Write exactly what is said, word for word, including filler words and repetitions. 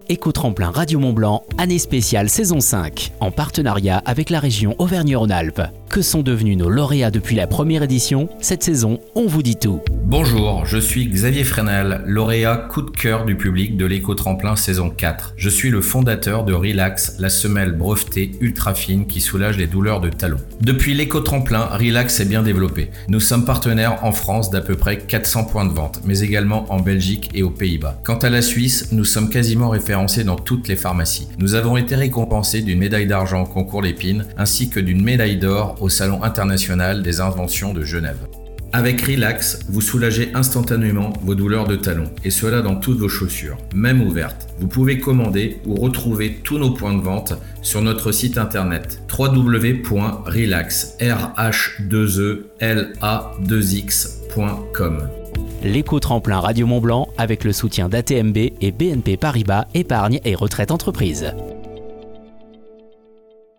Éco-Tremplin Radio Mont-Blanc, année spéciale saison cinq, en partenariat avec la région Auvergne-Rhône-Alpes. Que sont devenus nos lauréats depuis la première édition? Cette saison, on vous dit tout. Bonjour, je suis Xavier Fresnel, lauréat coup de cœur du public de l'Éco-Tremplin saison quatre. Je suis le fondateur de Relax, la semelle brevetée ultra fine qui soulage les douleurs de talons. Depuis l'Éco-Tremplin, Relax est bien développé. Nous sommes partenaires en France d'à peu près quatre cents points de vente, mais également en Belgique et aux Pays-Bas. Quant à la Suisse, nous sommes quasiment référencés dans toutes les pharmacies. Nous avons été récompensés d'une médaille d'argent au concours Lépine, ainsi que d'une médaille d'or au Salon international des inventions de Genève. Avec Relax, vous soulagez instantanément vos douleurs de talons, et cela dans toutes vos chaussures, même ouvertes. Vous pouvez commander ou retrouver tous nos points de vente sur notre site internet w w w point relax point com. L'Éco-Tremplin Radio Mont-Blanc avec le soutien d'A T M B et B N P Paribas Épargne et Retraite Entreprise.